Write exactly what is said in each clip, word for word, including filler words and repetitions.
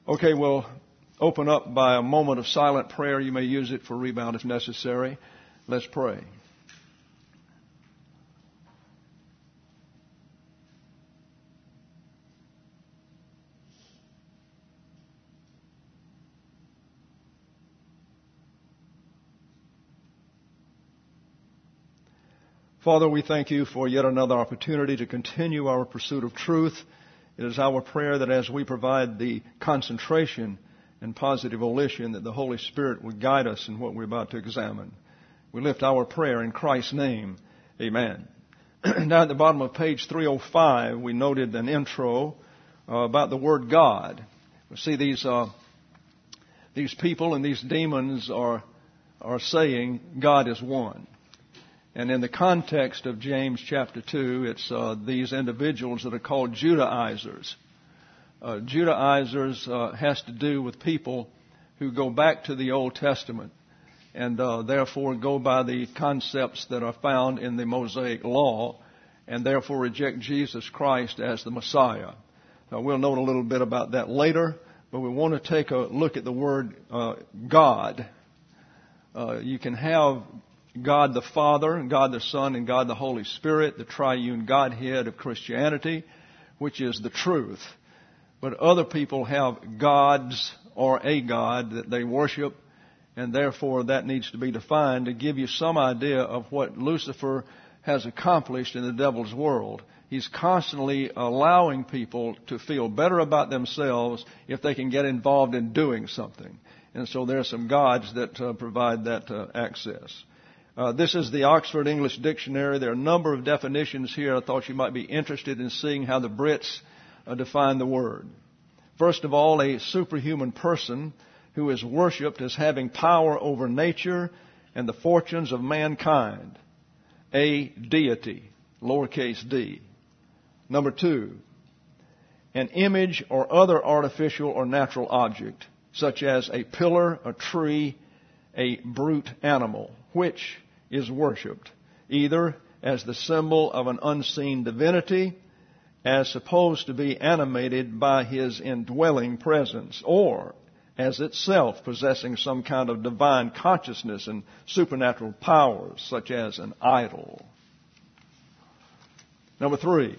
Okay, we'll open up by a moment of silent prayer. You may use it for rebound if necessary. Let's pray. Father, we thank you for yet another opportunity to continue our pursuit of truth. It is our prayer that as we provide the concentration and positive volition, that the Holy Spirit would guide us in what we're about to examine. We lift our prayer in Christ's name. Amen. Now at the bottom of page three oh five, we noted an intro uh, about the word God. We see these uh, these people and these demons are are saying God is one. And in the context of James chapter two, it's uh, these individuals that are called Judaizers. Uh, Judaizers uh, has to do with people who go back to the Old Testament and uh, therefore go by the concepts that are found in the Mosaic Law and therefore reject Jesus Christ as the Messiah. Now, we'll note a little bit about that later, but we want to take a look at the word uh, God. Uh, you can have God the Father, God the Son, and God the Holy Spirit, the triune Godhead of Christianity, which is the truth. But other people have gods or a God that they worship, and therefore that needs to be defined to give you some idea of what Lucifer has accomplished in the devil's world. He's constantly allowing people to feel better about themselves if they can get involved in doing something. And so there are some gods that uh, provide that uh, access. Uh, this is the Oxford English Dictionary. There are a number of definitions here. I thought you might be interested in seeing how the Brits uh, define the word. First of all, a superhuman person who is worshipped as having power over nature and the fortunes of mankind. A deity, lowercase d. Number two, an image or other artificial or natural object, such as a pillar, a tree, a brute animal, which is worshipped, either as the symbol of an unseen divinity, as supposed to be animated by his indwelling presence, or as itself possessing some kind of divine consciousness and supernatural powers, such as an idol. Number three,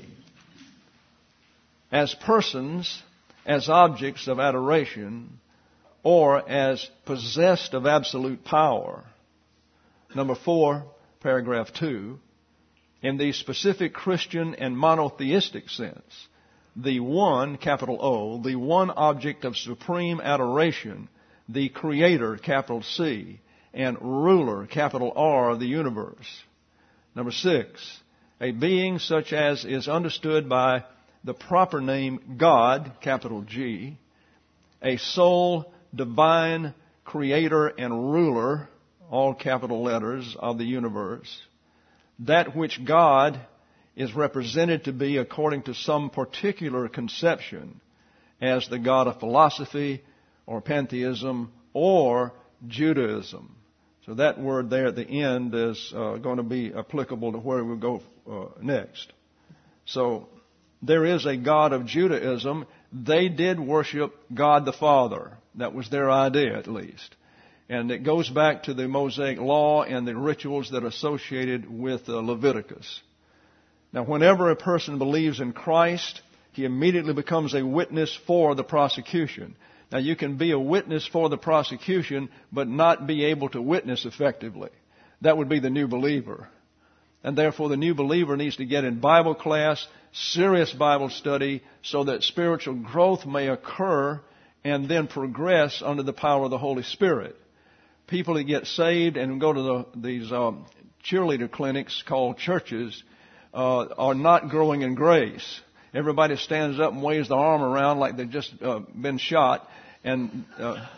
as persons, as objects of adoration, or as possessed of absolute power. Number four, paragraph two, in the specific Christian and monotheistic sense, the one, capital O, the one object of supreme adoration, the Creator, capital C, and ruler, capital R, of the universe. Number six, a being such as is understood by the proper name God, capital G, a sole, divine creator and ruler, all capital letters, of the universe, that which God is represented to be according to some particular conception as the God of philosophy or pantheism or Judaism. So that word there at the end is uh, going to be applicable to where we'll go uh, next. So there is a God of Judaism. They did worship God the Father. That was their idea, at least. And it goes back to the Mosaic Law and the rituals that are associated with uh, Leviticus. Now, whenever a person believes in Christ, he immediately becomes a witness for the prosecution. Now, you can be a witness for the prosecution, but not be able to witness effectively. That would be the new believer. And therefore, the new believer needs to get in Bible class, serious Bible study, so that spiritual growth may occur and then progress under the power of the Holy Spirit. People that get saved and go to the, these um, cheerleader clinics called churches uh, are not growing in grace. Everybody stands up and waves their arm around like they've just uh, been shot and uh,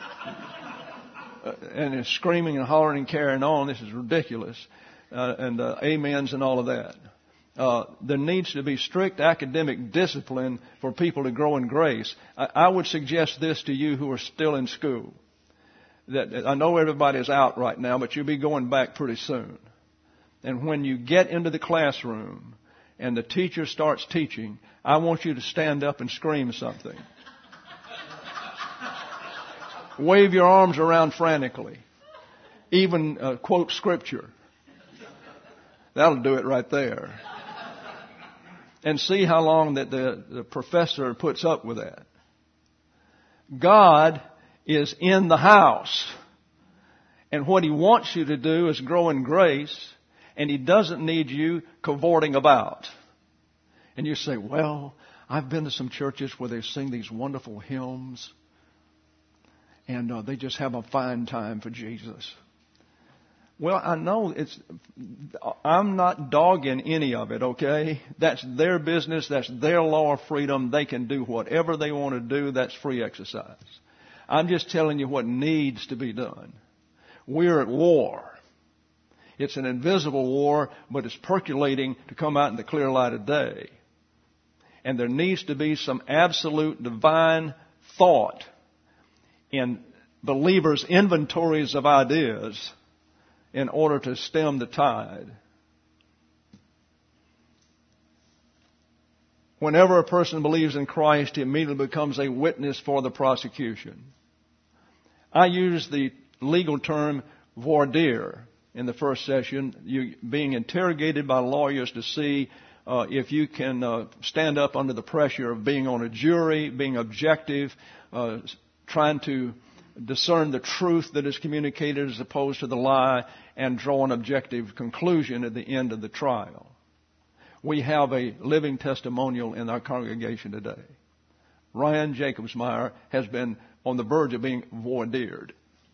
and is screaming and hollering and carrying on. This is ridiculous. Uh, and uh, amens and all of that. Uh, there needs to be strict academic discipline for people to grow in grace. I, I would suggest this to you who are still in school. That I know everybody is out right now, but you'll be going back pretty soon. And when you get into the classroom and the teacher starts teaching, I want you to stand up and scream something. wave your arms around frantically, even uh, quote scripture. That'll do it right there. And see how long that the, the professor puts up with that. God is in the house. And what He wants you to do is grow in grace. And He doesn't need you cavorting about. And you say, well, I've been to some churches where they sing these wonderful hymns. And uh, they just have a fine time for Jesus. Well, I know it's, I'm not dogging any of it, okay? That's their business. That's their law of freedom. They can do whatever they want to do. That's free exercise. I'm just telling you what needs to be done. We're at war. It's an invisible war, but it's percolating to come out in the clear light of day. And there needs to be some absolute divine thought in believers' inventories of ideas in order to stem the tide. Whenever a person believes in Christ, he immediately becomes a witness for the prosecution. I use the legal term voir dire in the first session, you being interrogated by lawyers to see uh, if you can uh, stand up under the pressure of being on a jury, being objective, uh, trying to discern the truth that is communicated as opposed to the lie, and draw an objective conclusion at the end of the trial. We have a living testimonial in our congregation today. Ryan Jacobsmeyer has been on the verge of being voir dired.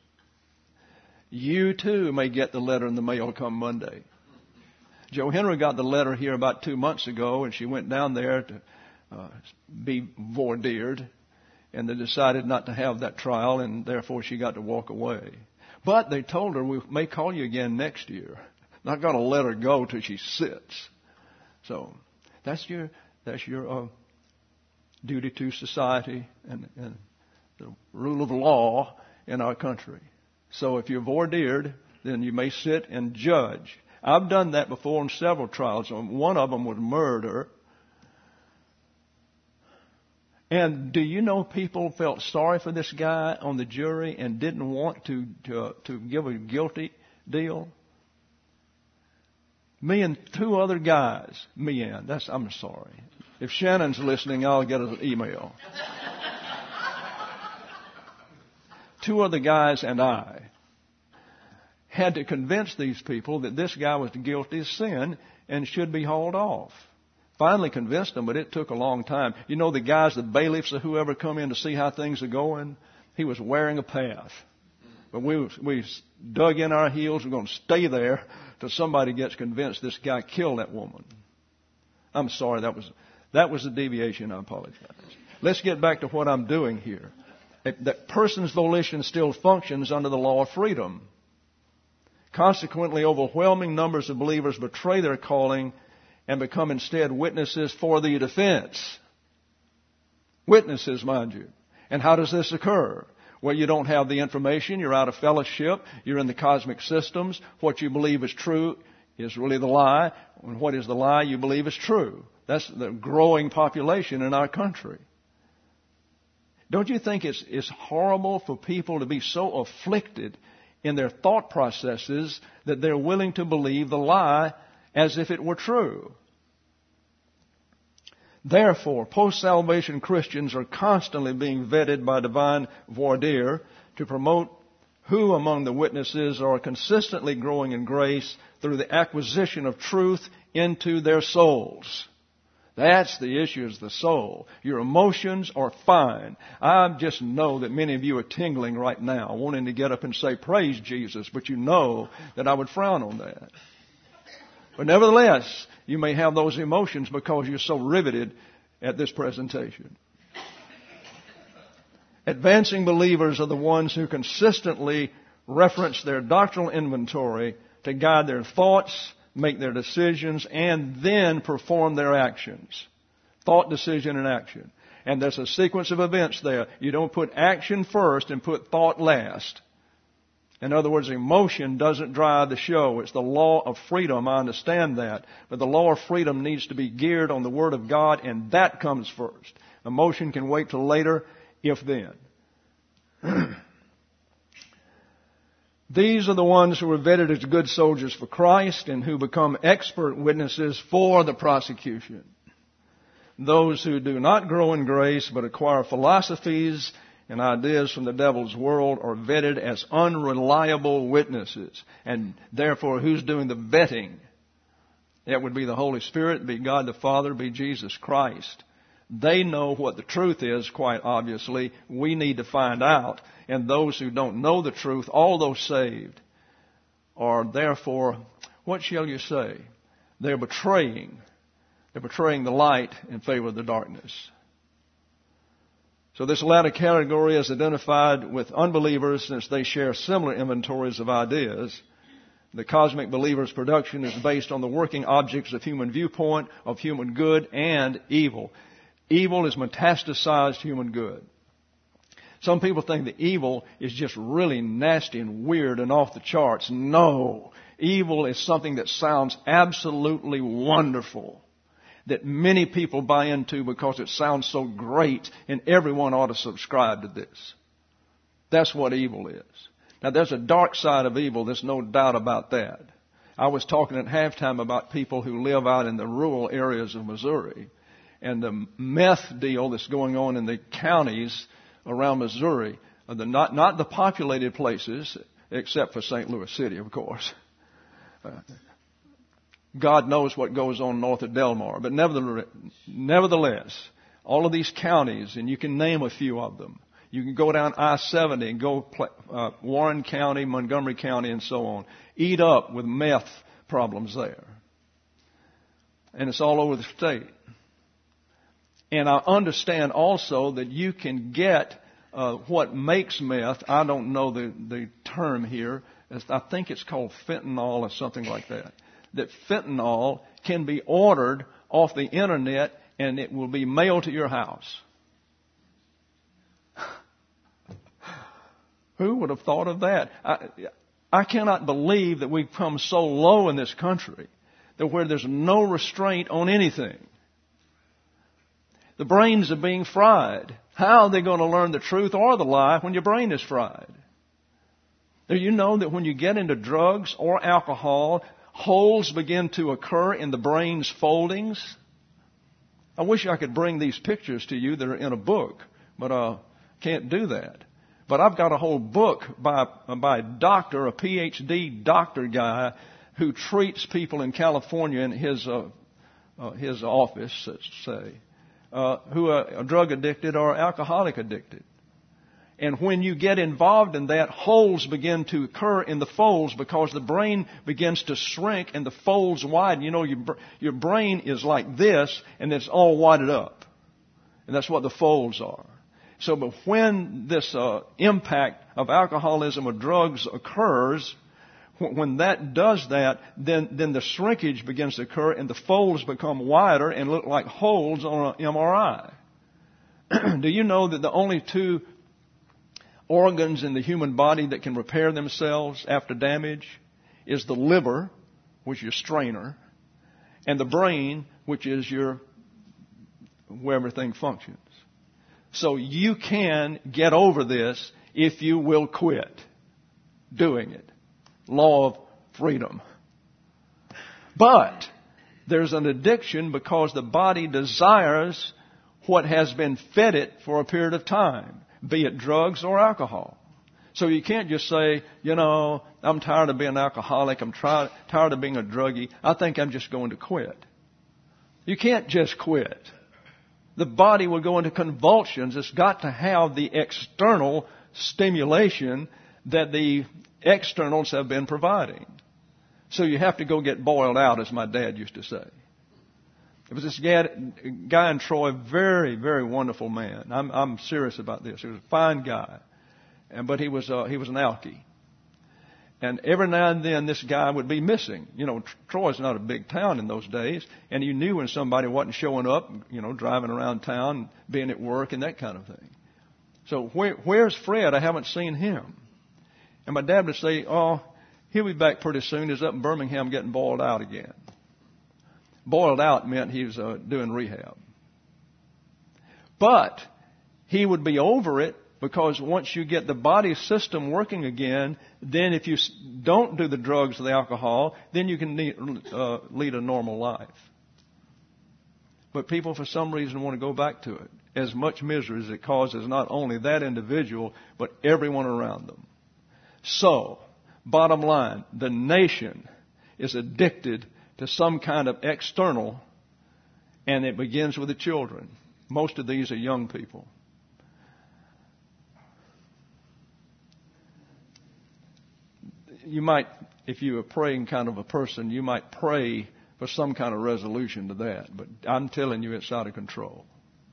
You too may get the letter in the mail come Monday. Joe Henry got the letter here about two months ago, and she went down there to uh, be voir dired. And they decided not to have that trial, and therefore she got to walk away. But they told her, we may call you again next year. Not going to let her go till she sits. So that's your that's your uh, duty to society and, and the rule of law in our country. So if you're voir dired, then you may sit and judge. I've done that before in several trials. One of them was murder. And do you know people felt sorry for this guy on the jury and didn't want to to, uh, to give a guilty deal? Me and two other guys. Me and that's I'm sorry. If Shannon's listening, I'll get an email. Two other guys and I had to convince these people that this guy was guilty of sin and should be hauled off. Finally convinced them, but it took a long time. You know the guys, the bailiffs or whoever come in to see how things are going? He was wearing a path. But we we dug in our heels. We're going to stay there till somebody gets convinced this guy killed that woman. I'm sorry, that was that was a deviation. I apologize. Let's get back to what I'm doing here. That person's volition still functions under the law of freedom. Consequently, overwhelming numbers of believers betray their calling and become instead witnesses for the defense. Witnesses, mind you. And how does this occur? Well, you don't have the information. You're out of fellowship. You're in the cosmic systems. What you believe is true is really the lie. And what is the lie you believe is true. That's the growing population in our country. Don't you think it's, it's horrible for people to be so afflicted in their thought processes that they're willing to believe the lie as if it were true? Therefore, post-salvation Christians are constantly being vetted by divine voir dire to promote who among the witnesses are consistently growing in grace through the acquisition of truth into their souls. That's the issue, is the soul. Your emotions are fine. I just know that many of you are tingling right now, wanting to get up and say, praise Jesus, but you know that I would frown on that. But nevertheless, you may have those emotions because you're so riveted at this presentation. Advancing believers are the ones who consistently reference their doctrinal inventory to guide their thoughts, make their decisions, and then perform their actions. Thought, decision, and action. And there's a sequence of events there. You don't put action first and put thought last. In other words, emotion doesn't drive the show. It's the law of freedom. I understand that. But the law of freedom needs to be geared on the Word of God, and that comes first. Emotion can wait till later, if then. These are the ones who are vetted as good soldiers for Christ and who become expert witnesses for the prosecution. Those who do not grow in grace but acquire philosophies and ideas from the devil's world are vetted as unreliable witnesses. And therefore, who's doing the vetting? It would be the Holy Spirit, be God the Father, be Jesus Christ. They know what the truth is, quite obviously. We need to find out. And those who don't know the truth, all those saved, are therefore, what shall you say? They're betraying. They're betraying the light in favor of the darkness. So this latter category is identified with unbelievers since they share similar inventories of ideas. The cosmic believer's production is based on the working objects of human viewpoint, of human good and evil. Evil is metastasized human good. Some people think that evil is just really nasty and weird and off the charts. No. Evil is something that sounds absolutely wonderful, that many people buy into because it sounds so great, and everyone ought to subscribe to this. That's what evil is. Now, there's a dark side of evil. There's no doubt about that. I was talking at halftime about people who live out in the rural areas of Missouri, and the meth deal that's going on in the counties around Missouri, the, not, not the populated places, except for Saint Louis City, of course. Uh, God knows what goes on north of Delmar. But nevertheless, nevertheless, all of these counties, and you can name a few of them. You can go down I seventy and go uh, Warren County, Montgomery County, and so on. Eat up with meth problems there. And it's all over the state. And I understand also that you can get uh, what makes meth. I don't know the, the term here. I think it's called fentanyl or something like that. That fentanyl can be ordered off the internet and it will be mailed to your house. Who would have thought of that? I, I cannot believe that we've come so low in this country that where there's no restraint on anything. The brains are being fried. How are they going to learn the truth or the lie when your brain is fried? Do you know that when you get into drugs or alcohol, holes begin to occur in the brain's foldings? I wish I could bring these pictures to you that are in a book, but I uh, can't do that. But I've got a whole book by, by a doctor, a P H D doctor guy, who treats people in California in his, uh, uh, his office, let's say, uh, who are drug addicted or alcoholic addicted. And when you get involved in that, holes begin to occur in the folds because the brain begins to shrink and the folds widen. You know, your, your brain is like this and it's all wadded up. And that's what the folds are. So, but when this uh, impact of alcoholism or drugs occurs, when that does that, then, then the shrinkage begins to occur and the folds become wider and look like holes on an M R I. Do you know that the only two organs in the human body that can repair themselves after damage is the liver, which is your strainer, and the brain, which is your where everything functions. So you can get over this if you will quit doing it. Law of freedom. But there's an addiction because the body desires what has been fed it for a period of time, be it drugs or alcohol. So you can't just say, you know, I'm tired of being an alcoholic, I'm try, tired of being a druggie, I think I'm just going to quit. You can't just quit. The body will go into convulsions. It's got to have the external stimulation that the externals have been providing. So you have to go get boiled out, as my dad used to say. There was this guy, guy in Troy, very, very wonderful man. I'm, I'm serious about this. He was a fine guy, and but he was uh, he was an alkie. And every now and then, this guy would be missing. You know, Troy's not a big town in those days, and you knew when somebody wasn't showing up. You know, driving around town, being at work, and that kind of thing. So where, where's Fred? I haven't seen him. And my dad would say, "Oh, he'll be back pretty soon. He's up in Birmingham getting boiled out again." Boiled out meant he was uh, doing rehab. But he would be over it Because once you get the body system working again, then if you don't do the drugs or the alcohol, then you can lead, uh, lead a normal life. But people, for some reason, want to go back to it. As much misery as it causes not only that individual, but everyone around them. So, bottom line, the nation is addicted to some kind of external, and it begins with the children. Most of these are young people. You might, if you're a praying kind of a person, you might pray for some kind of resolution to that. But I'm telling you, it's out of control.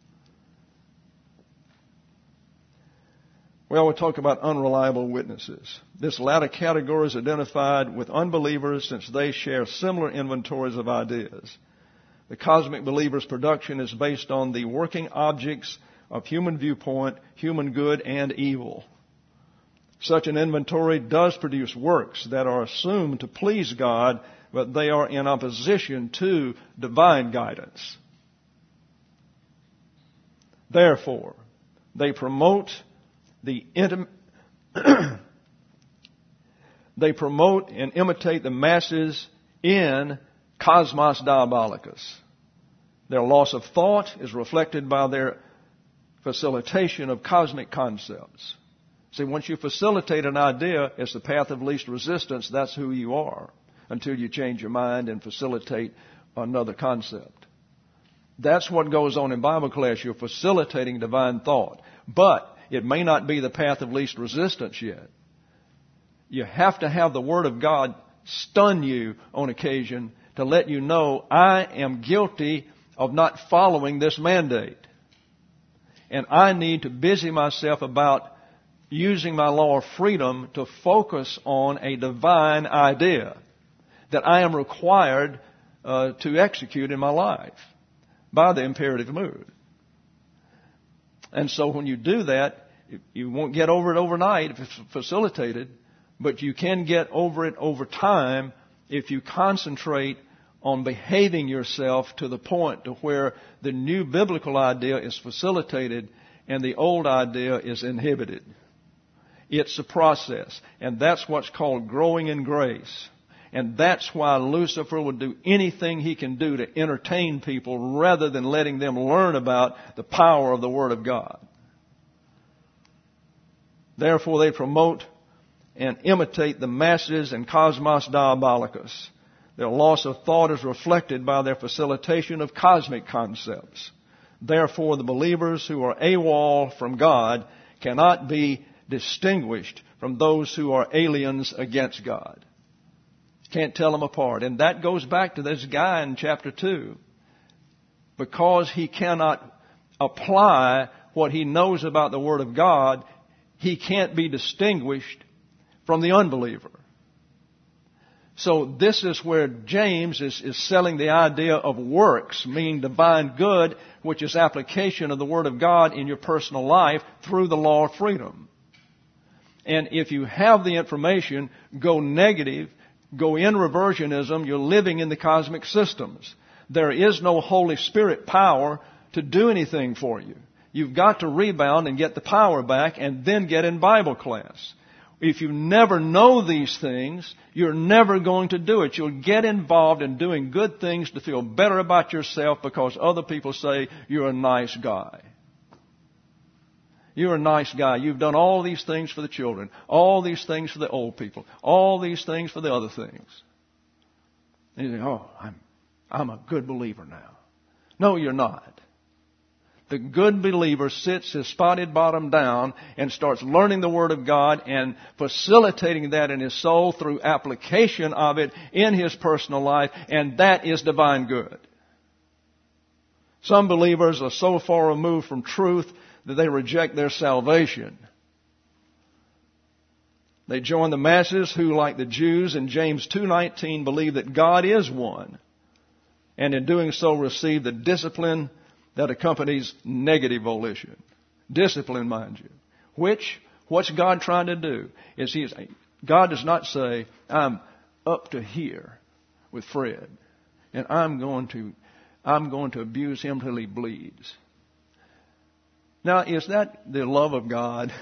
Well, we'll talk about unreliable witnesses. This latter category is identified with unbelievers since they share similar inventories of ideas. The cosmic believer's production is based on the working objects of human viewpoint, human good and evil. Such an inventory does produce works that are assumed to please God, but they are in opposition to divine guidance. Therefore, they promote the intim- they promote and imitate the masses in cosmos diabolicus. Their loss of thought is reflected by their facilitation of cosmic concepts. See, once you facilitate an idea, it's the path of least resistance. That's who you are until you change your mind and facilitate another concept. That's what goes on in Bible class. You're facilitating divine thought. But it may not be the path of least resistance yet. You have to have the Word of God stun you on occasion to let you know, I am guilty of not following this mandate. And I need to busy myself about using my law of freedom to focus on a divine idea that I am required uh, to execute in my life by the imperative mood. And so when you do that, you won't get over it overnight if it's facilitated, but you can get over it over time if you concentrate on behaving yourself to the point to where the new biblical idea is facilitated and the old idea is inhibited. It's a process, and that's what's called growing in grace. And that's why Lucifer would do anything he can do to entertain people rather than letting them learn about the power of the Word of God. Therefore, they promote and imitate the masses and cosmos diabolicus. Their loss of thought is reflected by their facilitation of cosmic concepts. Therefore, the believers who are AWOL from God cannot be distinguished from those who are aliens against God. Can't tell them apart. And that goes back to this guy in chapter two. Because he cannot apply what he knows about the Word of God, he can't be distinguished from the unbeliever. So this is where James is, is selling the idea of works, meaning divine good, which is application of the Word of God in your personal life through the law of freedom. And if you have the information, go negative, go in reversionism, you're living in the cosmic systems. There is no Holy Spirit power to do anything for you. You've got to rebound and get the power back and then get in Bible class. If you never know these things, you're never going to do it. You'll get involved in doing good things to feel better about yourself because other people say you're a nice guy. You're a nice guy. You've done all these things for the children, all these things for the old people, all these things for the other things. And you think, oh, I'm, I'm a good believer now. No, you're not. The good believer sits his spotted bottom down and starts learning the Word of God and facilitating that in his soul through application of it in his personal life, and that is divine good. Some believers are so far removed from truth that they reject their salvation. They join the masses who, like the Jews in James two nineteen, believe that God is one, and in doing so receive the discipline that accompanies negative volition. Discipline, mind you. Which, what's God trying to do? Is He, God does not say, I'm up to here with Fred, and I'm going to, I'm going to abuse him till he bleeds. Now, is that the love of God?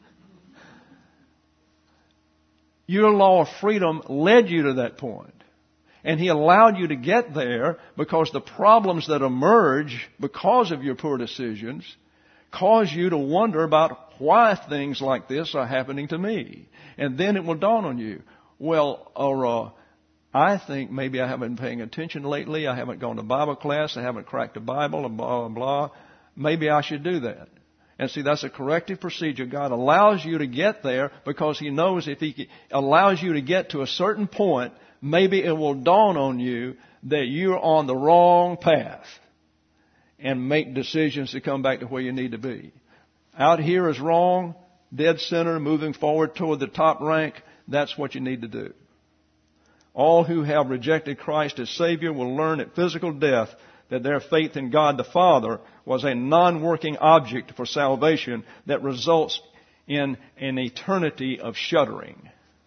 Your law of freedom led you to that point. And He allowed you to get there because the problems that emerge because of your poor decisions cause you to wonder about why things like this are happening to me. And then it will dawn on you, well, or, uh, I think maybe I haven't been paying attention lately. I haven't gone to Bible class. I haven't cracked a Bible, and blah, blah, blah. Maybe I should do that. And see, that's a corrective procedure. God allows you to get there because He knows if He allows you to get to a certain point, maybe it will dawn on you that you're on the wrong path and make decisions to come back to where you need to be. Out here is wrong, dead center, moving forward toward the top rank. That's what you need to do. All who have rejected Christ as Savior will learn at physical death that their faith in God the Father was a non-working object for salvation that results in an eternity of shuddering.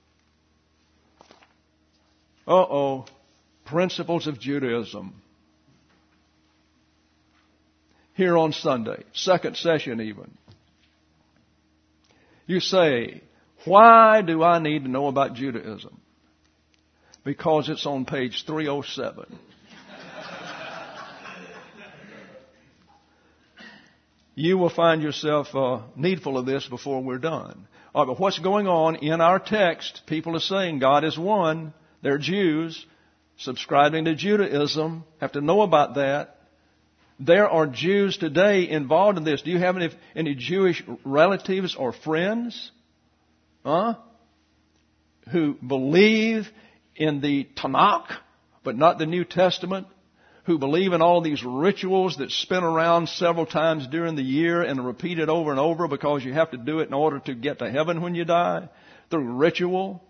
Uh-oh. Principles of Judaism. Here on Sunday, second session even. You say, why do I need to know about Judaism? Because it's on page three oh seven. You will find yourself uh, needful of this before we're done. All right, but what's going on in our text? People are saying God is one. They're Jews subscribing to Judaism. Have to know about that. There are Jews today involved in this. Do you have any, any Jewish relatives or friends? Huh? Who believe in the Tanakh, but not the New Testament? Who believe in all these rituals that spin around several times during the year and are repeated over and over because you have to do it in order to get to heaven when you die? Through ritual?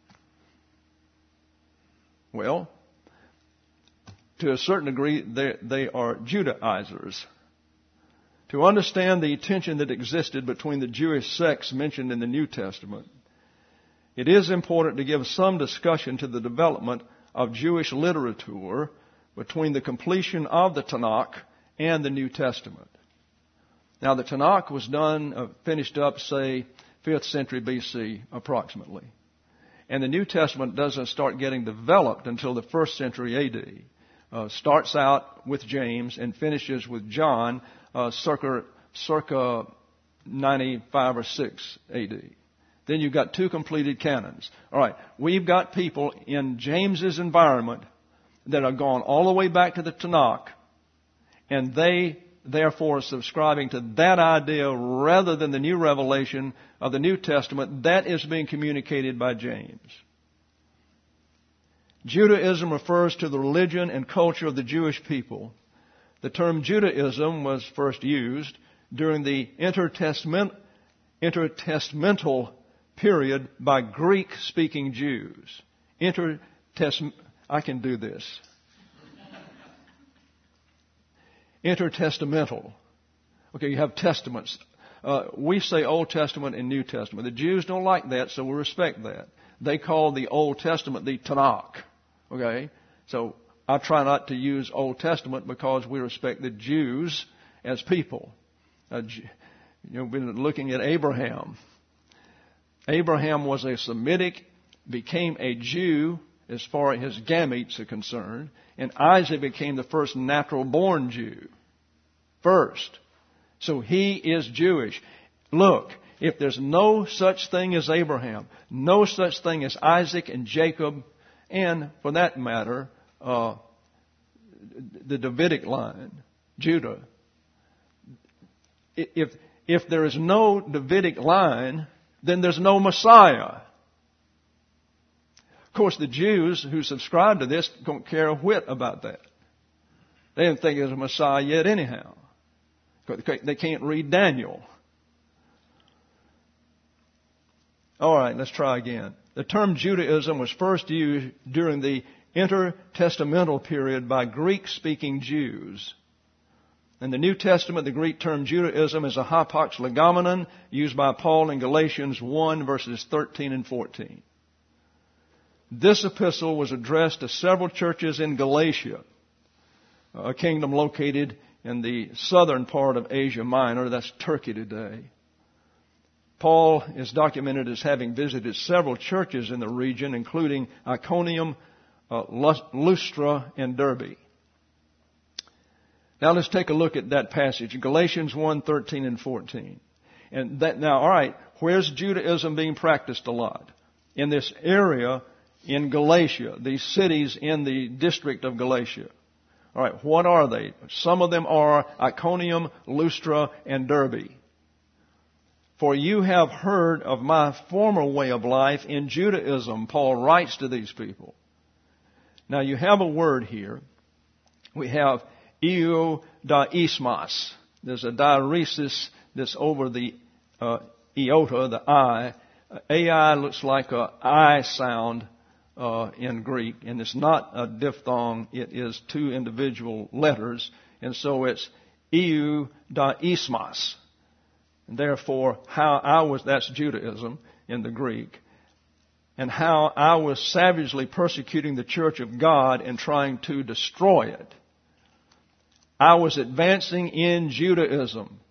Well, to a certain degree, they, they are Judaizers. To understand the tension that existed between the Jewish sects mentioned in the New Testament, it is important to give some discussion to the development of Jewish literature between the completion of the Tanakh and the New Testament. Now, the Tanakh was done, uh, finished up, say, fifth century B C, approximately. And the New Testament doesn't start getting developed until the first century A D. Uh, starts out with James and finishes with John, uh, circa, circa ninety-five or six A D. Then you've got two completed canons. All right, we've got people in James's environment that have gone all the way back to the Tanakh, and they therefore are subscribing to that idea rather than the new revelation of the New Testament that is being communicated by James. Judaism refers to the religion and culture of the Jewish people. The term Judaism was first used during the intertestament, intertestamental period by Greek-speaking Jews. Intertestament. I can do this. Intertestamental. Okay, you have testaments. Uh, we say Old Testament and New Testament. The Jews don't like that, so we respect that. They call the Old Testament the Tanakh. Okay? So I try not to use Old Testament because we respect the Jews as people. Uh, you know, we've been looking at Abraham. Abraham was a Semitic, became a Jew as far as his gametes are concerned, and Isaac became the first natural-born Jew. First. So he is Jewish. Look, if there's no such thing as Abraham, no such thing as Isaac and Jacob, and for that matter, uh, the Davidic line, Judah, if, if there is no Davidic line, then there's no Messiah. Of course, the Jews who subscribe to this don't care a whit about that. They didn't think there's a Messiah yet anyhow. They can't read Daniel. All right, let's try again. The term Judaism was first used during the intertestamental period by Greek-speaking Jews. In the New Testament, the Greek term Judaism is a hapax legomenon used by Paul in Galatians one, verses thirteen and fourteen. This epistle was addressed to several churches in Galatia, a kingdom located in the southern part of Asia Minor. That's Turkey today. Paul is documented as having visited several churches in the region, including Iconium, uh, Lystra, and Derbe. Now let's take a look at that passage, Galatians one, thirteen and fourteen. And that, now, all right, where's Judaism being practiced a lot? In this area in Galatia, these cities in the district of Galatia. All right, what are they? Some of them are Iconium, Lystra, and Derbe. For you have heard of my former way of life in Judaism, Paul writes to these people. Now you have a word here. We have eudaismos. There's a diaresis that's over the uh, iota, the I. Ai looks like a I sound uh, in Greek, and it's not a diphthong. It is two individual letters, and so it's eudaismos. Therefore, how I was, that's Judaism in the Greek, and how I was savagely persecuting the church of God and trying to destroy it. I was advancing in Judaism,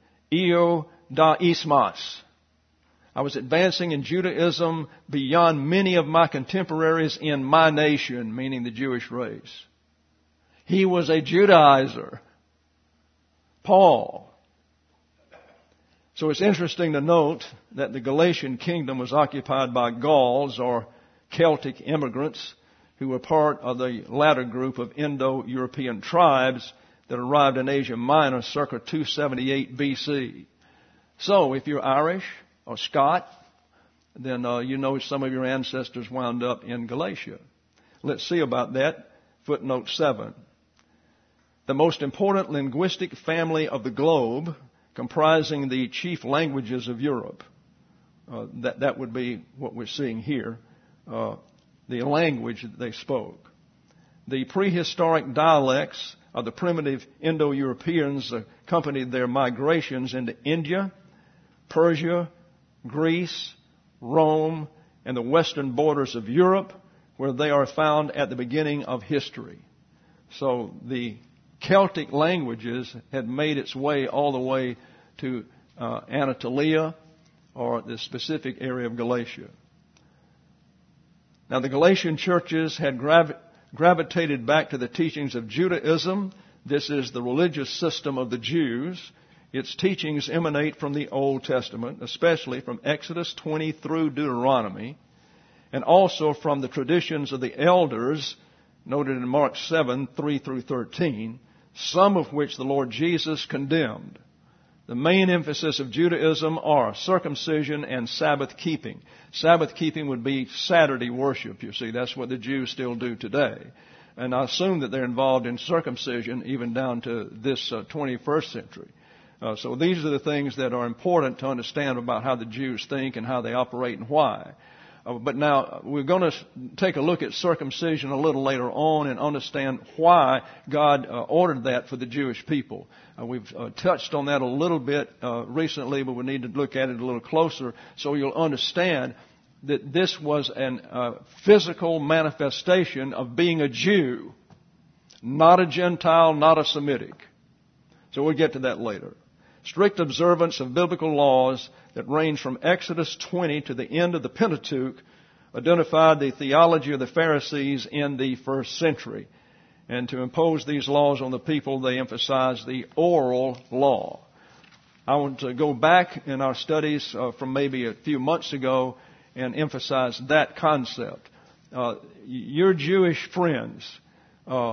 eudaismos. I was advancing in Judaism beyond many of my contemporaries in my nation, meaning the Jewish race. He was a Judaizer. Paul. So it's interesting to note that the Galatian kingdom was occupied by Gauls or Celtic immigrants who were part of the latter group of Indo-European tribes that arrived in Asia Minor circa two seventy-eight B C. So if you're Irish or Scot, then uh, you know some of your ancestors wound up in Galatia. Let's see about that. Footnote seven. The most important linguistic family of the globe, comprising the chief languages of Europe. Uh, that, that would be what we're seeing here, uh, the language that they spoke. The prehistoric dialects of the primitive Indo-Europeans accompanied their migrations into India, Persia, Greece, Rome, and the western borders of Europe, where they are found at the beginning of history. So the Celtic languages had made its way all the way to uh, Anatolia or the specific area of Galatia. Now the Galatian churches had gravi- gravitated back to the teachings of Judaism. This is the religious system of the Jews. Its teachings emanate from the Old Testament, especially from Exodus twenty through Deuteronomy, and also from the traditions of the elders, noted in Mark seven, three through thirteen, some of which the Lord Jesus condemned. The main emphasis of Judaism are circumcision and Sabbath keeping. Sabbath keeping would be Saturday worship, you see. That's what the Jews still do today. And I assume that they're involved in circumcision even down to this uh, twenty-first century. Uh, so these are the things that are important to understand about how the Jews think and how they operate and why. Uh, but now we're going to take a look at circumcision a little later on and understand why God uh, ordered that for the Jewish people. Uh, we've uh, touched on that a little bit uh, recently, but we need to look at it a little closer so you'll understand that this was a uh, physical manifestation of being a Jew, not a Gentile, not a Semitic. So we'll get to that later. Strict observance of biblical laws that range from Exodus twenty to the end of the Pentateuch identified the theology of the Pharisees in the first century. And to impose these laws on the people, they emphasized the oral law. I want to go back in our studies uh, from maybe a few months ago and emphasize that concept. Uh, your Jewish friends, uh,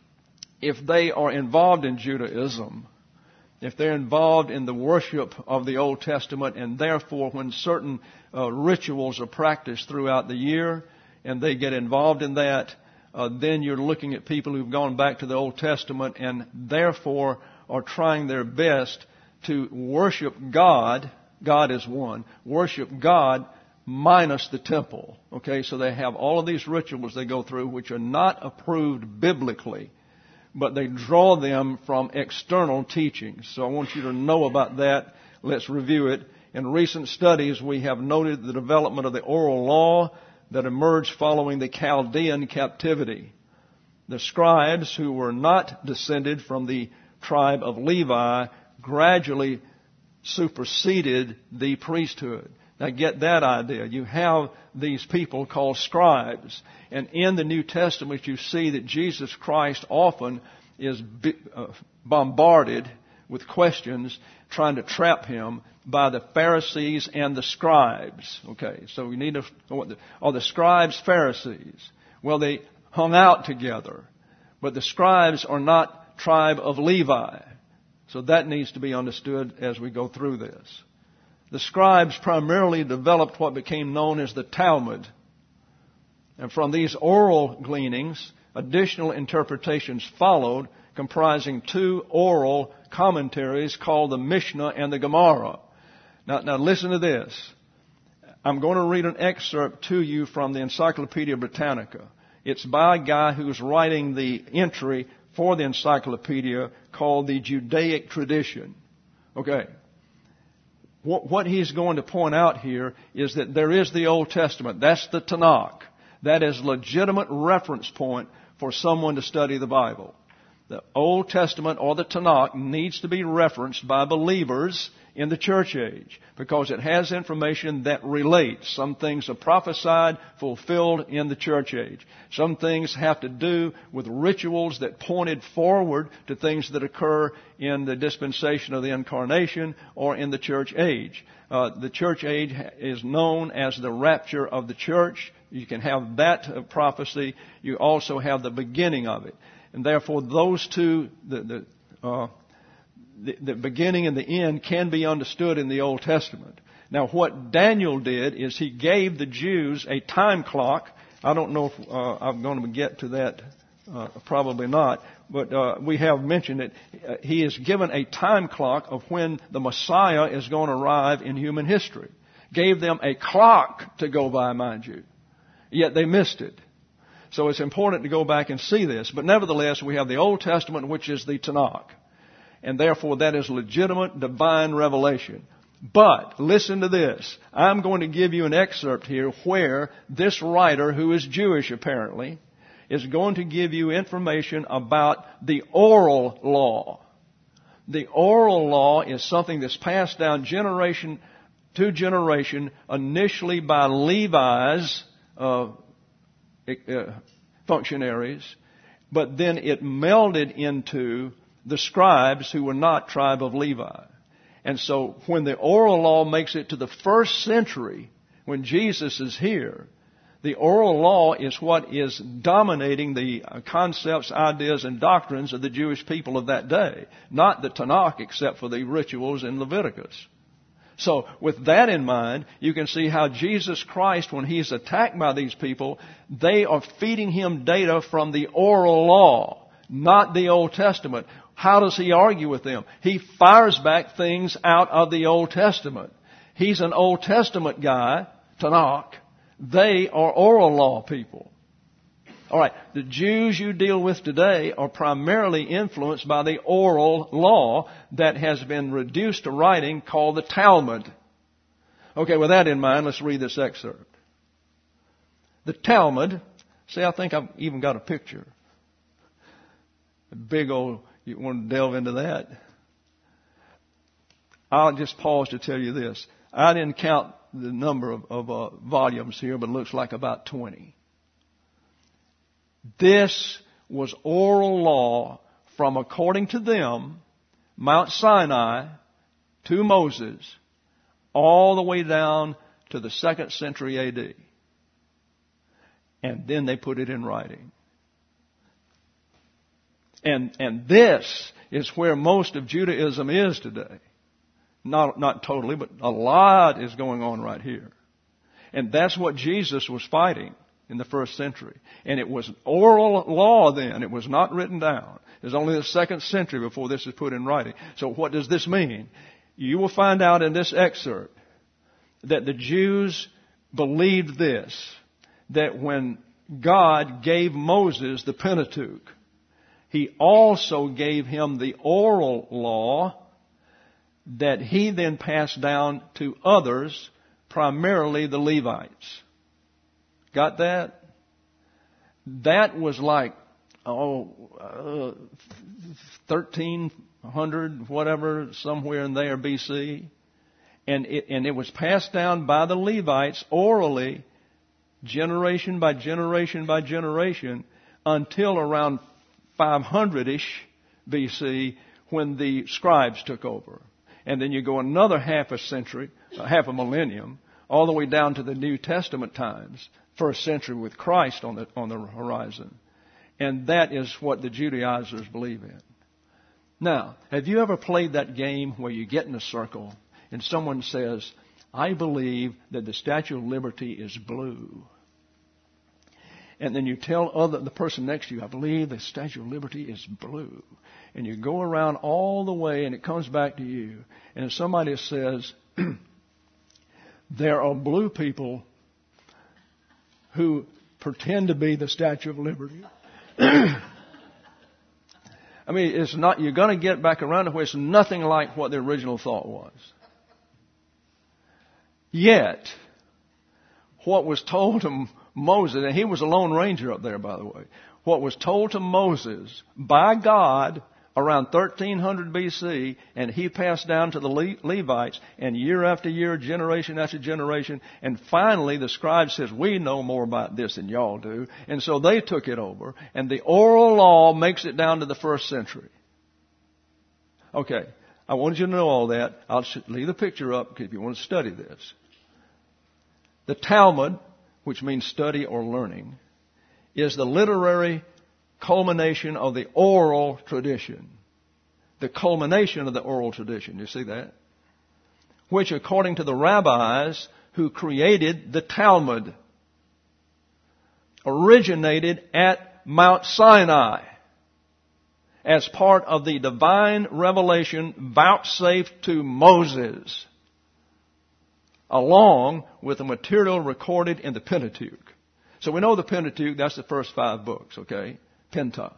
if they are involved in Judaism, if they're involved in the worship of the Old Testament, and therefore when certain uh, rituals are practiced throughout the year and they get involved in that, uh, then you're looking at people who've gone back to the Old Testament and therefore are trying their best to worship God. God is one. Worship God minus the temple. Okay, so they have all of these rituals they go through which are not approved biblically, but they draw them from external teachings. So I want you to know about that. Let's review it. In recent studies, we have noted the development of the oral law that emerged following the Chaldean captivity. The scribes, who were not descended from the tribe of Levi gradually superseded the priesthood. Now get that idea. You have these people called scribes. And in the New Testament you see that Jesus Christ often is bombarded with questions trying to trap him by the Pharisees and the scribes. Okay, so we need to know what the, are the scribes Pharisees? Well, they hung out together. But the scribes are not tribe of Levi. So that needs to be understood as we go through this. The scribes primarily developed what became known as the Talmud. And from these oral gleanings, additional interpretations followed, comprising two oral commentaries called the Mishnah and the Gemara. Now, now listen to this. I'm going to read an excerpt to you from the Encyclopedia Britannica. It's by a guy who's writing the entry for the encyclopedia called the Judaic Tradition. Okay. What, what he's going to point out here is that there is the Old Testament. That's the Tanakh. That is legitimate reference point for someone to study the Bible. The Old Testament or the Tanakh needs to be referenced by believers in the church age because it has information that relates. Some things are prophesied, fulfilled in the church age. Some things have to do with rituals that pointed forward to things that occur in the dispensation of the incarnation or in the church age. Uh, the church age is known as the rapture of the church. You can have that prophecy. You also have the beginning of it. And therefore, those two, the, the, uh, the, the beginning and the end, can be understood in the Old Testament. Now, what Daniel did is he gave the Jews a time clock. I don't know if uh, I'm going to get to that, uh, probably not, but uh, we have mentioned it. Uh, he has given a time clock of when the Messiah is going to arrive in human history. Gave them a clock to go by, mind you. Yet they missed it. So it's important to go back and see this. But nevertheless, we have the Old Testament, which is the Tanakh. And therefore, that is legitimate divine revelation. But listen to this. I'm going to give you an excerpt here where this writer, who is Jewish apparently, is going to give you information about the oral law. The oral law is something that's passed down generation to generation, initially by Levi's uh, Uh, functionaries, but then it melded into the scribes who were not tribe of Levi. And so when the oral law makes it to the first century, when Jesus is here, the oral law is what is dominating the concepts, ideas, and doctrines of the Jewish people of that day, not the Tanakh except for the rituals in Leviticus. So with that in mind, you can see how Jesus Christ, when he's attacked by these people, they are feeding him data from the oral law, not the Old Testament. How does he argue with them? He fires back things out of the Old Testament. He's an Old Testament guy, Tanakh. They are oral law people. All right, the Jews you deal with today are primarily influenced by the oral law that has been reduced to writing called the Talmud. Okay, with that in mind, let's read this excerpt. The Talmud, see, I think I've even got a picture. A big old, you want to delve into that? I'll just pause to tell you this. I didn't count the number of, of uh, volumes here, but it looks like about twenty. This was oral law from, according to them, Mount Sinai to Moses, all the way down to the second century A D. And then they put it in writing. And, and this is where most of Judaism is today. Not, not totally, but a lot is going on right here. And that's what Jesus was fighting in the first century. And it was oral law then. It was not written down. It was only the second century before this is put in writing. So what does this mean? You will find out in this excerpt that the Jews believed this, that when God gave Moses the Pentateuch, He also gave him the oral law that he then passed down to others, primarily the Levites. Got that? That was like oh, uh, thirteen hundred, whatever, somewhere in there B C. And it, and it was passed down by the Levites orally, generation by generation by generation, until around five hundred-ish B C, when the scribes took over. And then you go another half a century, uh, half a millennium, all the way down to the New Testament times, first century with Christ on the on the horizon. And that is what the Judaizers believe in. Now, have you ever played that game where you get in a circle and someone says, I believe that the Statue of Liberty is blue. And then you tell other, the person next to you, I believe the Statue of Liberty is blue. And you go around all the way and it comes back to you. And if somebody says, there are blue people who pretend to be the Statue of Liberty. I mean, it's not, you're going to get back around to where it's nothing like what the original thought was. Yet, what was told to Moses, and he was a lone ranger up there, by the way, what was told to Moses by God around thirteen hundred B C, and he passed down to the Le- Levites, and year after year, generation after generation, and finally the scribe says, we know more about this than y'all do, and so they took it over, and the oral law makes it down to the first century. Okay, I wanted you to know all that. I'll leave the picture up if you want to study this. The Talmud, which means study or learning, is the literary culmination of the oral tradition. The culmination of the oral tradition. You see that? Which, according to the rabbis who created the Talmud, originated at Mount Sinai as part of the divine revelation vouchsafed to Moses, along with the material recorded in the Pentateuch. So we know the Pentateuch, that's the first five books, okay? Penta.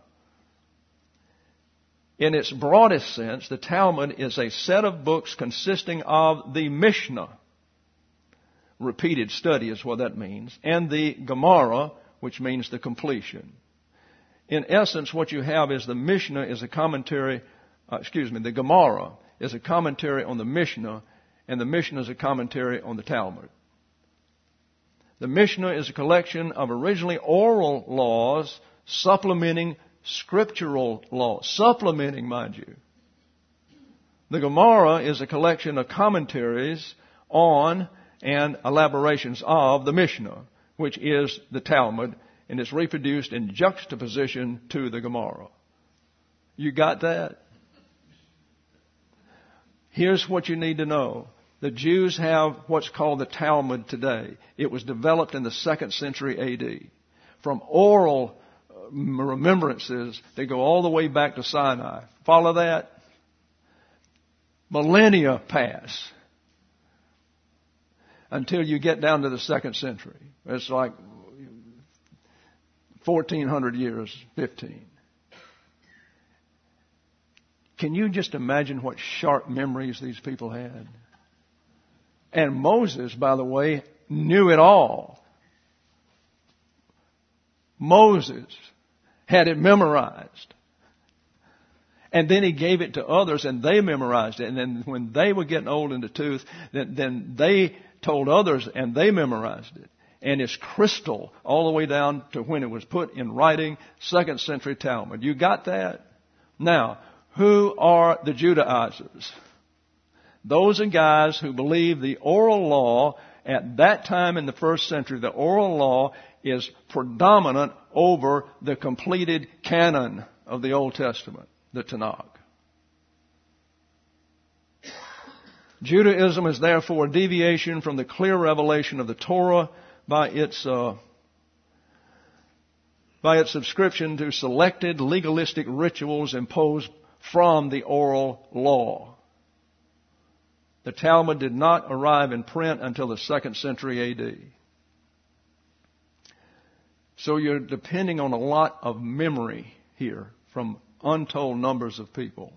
In its broadest sense, the Talmud is a set of books consisting of the Mishnah. Repeated study is what that means. And the Gemara, which means the completion. In essence, what you have is the Mishnah is a commentary, uh, excuse me, the Gemara is a commentary on the Mishnah, and the Mishnah is a commentary on the Talmud. The Mishnah is a collection of originally oral laws supplementing scriptural law. Supplementing, mind you. The Gemara is a collection of commentaries on and elaborations of the Mishnah, which is the Talmud, and it's reproduced in juxtaposition to the Gemara. You got that? Here's what you need to know. The Jews have what's called the Talmud today. It was developed in the second century A D. From oral remembrances, they go all the way back to Sinai. Follow that? Millennia pass until you get down to the second century. It's like fourteen hundred years, fifteen. Can you just imagine what sharp memories these people had? And Moses, by the way, knew it all. Moses had it memorized. And then he gave it to others and they memorized it. And then when they were getting old in the tooth, then, then they told others and they memorized it. And it's crystal all the way down to when it was put in writing, second century Talmud. You got that? Now, who are the Judaizers? Those are guys who believe the oral law at that time in the first century, the oral law is predominant over the completed canon of the Old Testament, the Tanakh. Judaism is therefore a deviation from the clear revelation of the Torah by its uh, by its subscription to selected legalistic rituals imposed from the oral law. The Talmud did not arrive in print until the second century A D. So you're depending on a lot of memory here from untold numbers of people.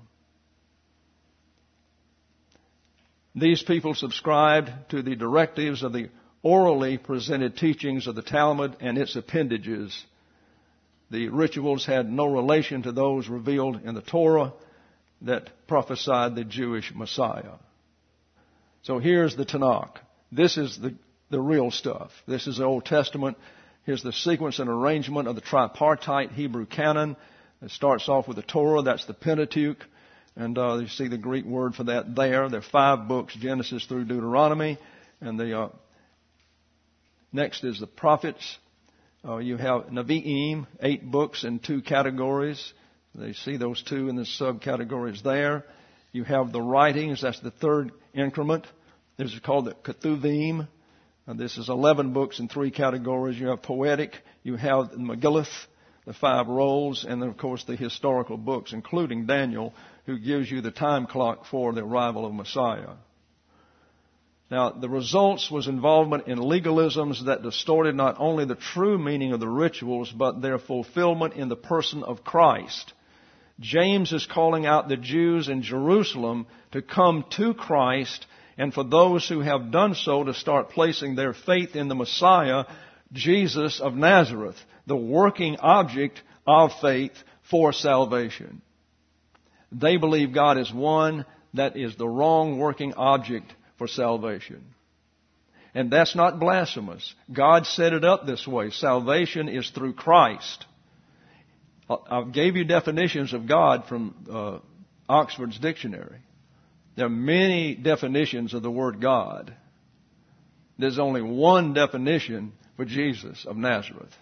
These people subscribed to the directives of the orally presented teachings of the Talmud and its appendages, The rituals had no relation to those revealed in the Torah that prophesied the Jewish Messiah. So here's the Tanakh. This is the, the real stuff. This is the Old Testament. Here's the sequence and arrangement of the tripartite Hebrew canon. It starts off with the Torah. That's the Pentateuch. And uh, you see the Greek word for that there. There are five books, Genesis through Deuteronomy. And the uh, next is the prophets. Uh, you have Nevi'im, eight books in two categories. They see those two in the subcategories there. You have the writings. That's the third increment. This is called the Ketuvim. And this is eleven books in three categories. You have poetic. You have the Megillus, the five rolls, and then, of course, the historical books, including Daniel, who gives you the time clock for the arrival of Messiah. Now, the results was involvement in legalisms that distorted not only the true meaning of the rituals, but their fulfillment in the person of Christ. James is calling out the Jews in Jerusalem to come to Christ, and for those who have done so to start placing their faith in the Messiah, Jesus of Nazareth, the working object of faith for salvation. They believe God is one. That is the wrong working object for salvation. And that's not blasphemous. God set it up this way. Salvation is through Christ. I gave you definitions of God from uh, Oxford's dictionary. There are many definitions of the word God. There's only one definition for Jesus of Nazareth.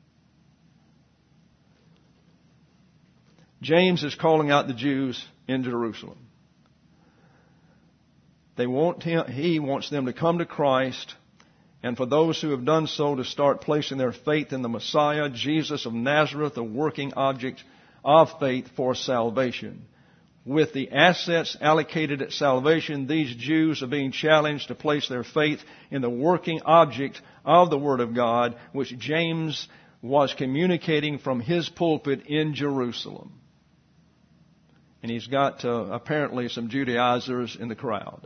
James is calling out the Jews in Jerusalem. They want him, he wants them to come to Christ, and for those who have done so to start placing their faith in the Messiah, Jesus of Nazareth, the working object of faith for salvation. With the assets allocated at salvation, these Jews are being challenged to place their faith in the working object of the Word of God, which James was communicating from his pulpit in Jerusalem. And he's got uh, apparently some Judaizers in the crowd.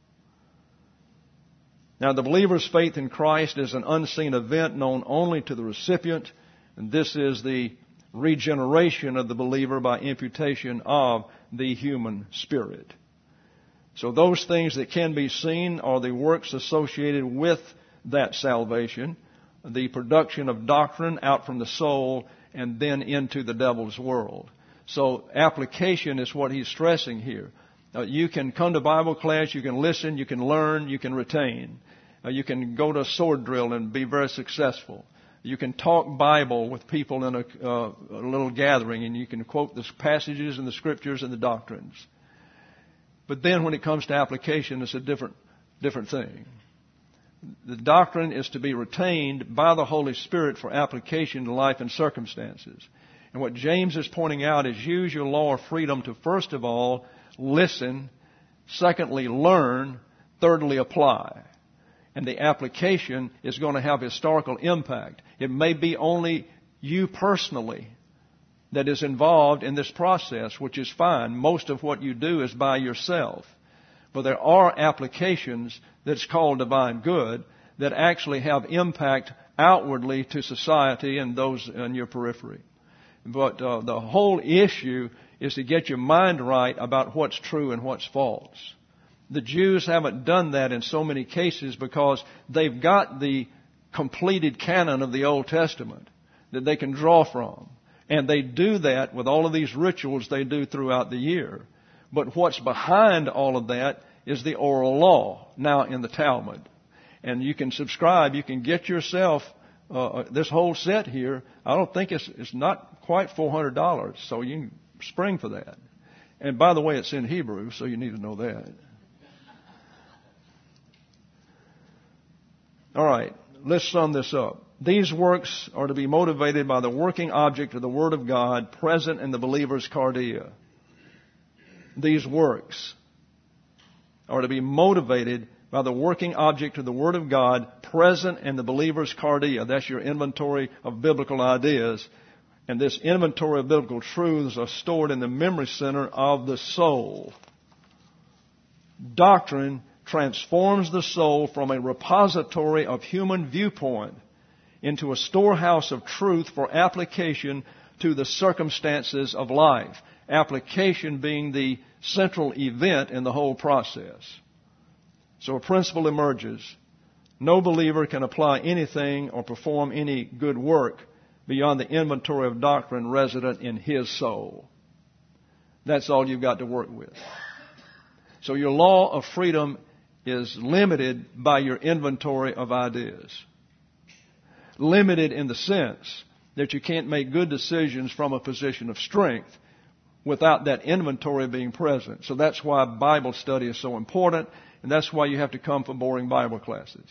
Now, the believer's faith in Christ is an unseen event known only to the recipient, and this is the regeneration of the believer by imputation of the human spirit. So those things that can be seen are the works associated with that salvation, the production of doctrine out from the soul and then into the devil's world. So application is what he's stressing here. Uh, you can come to Bible class, you can listen, you can learn, you can retain. Uh, you can go to a sword drill and be very successful. You can talk Bible with people in a, uh, a little gathering, and you can quote the passages and the scriptures and the doctrines. But then when it comes to application, it's a different, different thing. The doctrine is to be retained by the Holy Spirit for application to life and circumstances. And what James is pointing out is use your law of freedom to, first of all, listen, secondly, learn, thirdly, apply. And the application is going to have historical impact. It may be only you personally that is involved in this process, which is fine. Most of what you do is by yourself. But there are applications that's called divine good that actually have impact outwardly to society and those in your periphery. But uh, the whole issue is to get your mind right about what's true and what's false. The Jews haven't done that in so many cases because they've got the completed canon of the Old Testament that they can draw from. And they do that with all of these rituals they do throughout the year. But what's behind all of that is the oral law now in the Talmud. And you can subscribe, you can get yourself uh, this whole set here. I don't think it's, it's not quite four hundred dollars, so you can spring for that. And by the way, it's in Hebrew, so you need to know that. All right, let's sum this up. These works are to be motivated by the working object of the Word of God present in the believer's cardia. These works are to be motivated by the working object of the Word of God present in the believer's cardia. That's your inventory of biblical ideas. And this inventory of biblical truths are stored in the memory center of the soul. Doctrine transforms the soul from a repository of human viewpoint into a storehouse of truth for application to the circumstances of life. Application being the central event in the whole process. So a principle emerges. No believer can apply anything or perform any good work beyond the inventory of doctrine resident in his soul. That's all you've got to work with. So your law of freedom is limited by your inventory of ideas. Limited in the sense that you can't make good decisions from a position of strength without that inventory being present. So that's why Bible study is so important, and that's why you have to come for boring Bible classes.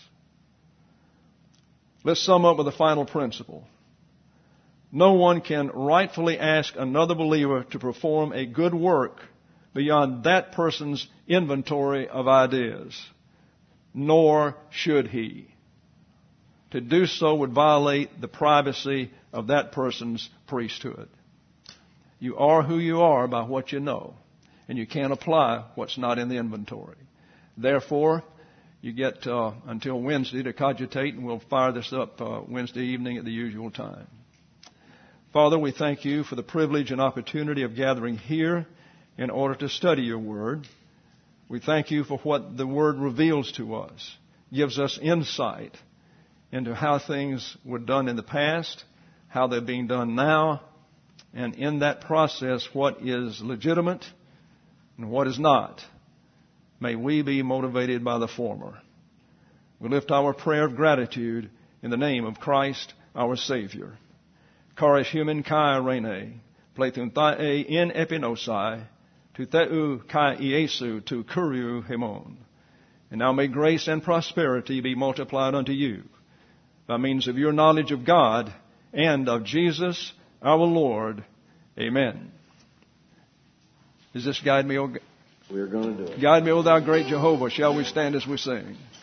Let's sum up with a final principle. No one can rightfully ask another believer to perform a good work beyond that person's inventory of ideas, nor should he. To do so would violate the privacy of that person's priesthood. You are who you are by what you know, and you can't apply what's not in the inventory. Therefore, you get uh, until Wednesday to cogitate, and we'll fire this up uh, Wednesday evening at the usual time. Father, we thank you for the privilege and opportunity of gathering here in order to study your word. We thank you for what the word reveals to us, gives us insight into how things were done in the past, how they're being done now, and in that process, what is legitimate and what is not. May we be motivated by the former. We lift our prayer of gratitude in the name of Christ, our Savior. Chorus human kai rene, pletun thae in epinosai, tu theu kai iesu tu kuriu hemon. And now may grace and prosperity be multiplied unto you by means of your knowledge of God and of Jesus our Lord. Amen. Does this guide me, O God? We're going to do it. Guide me, O thou great Jehovah. Shall we stand as we sing?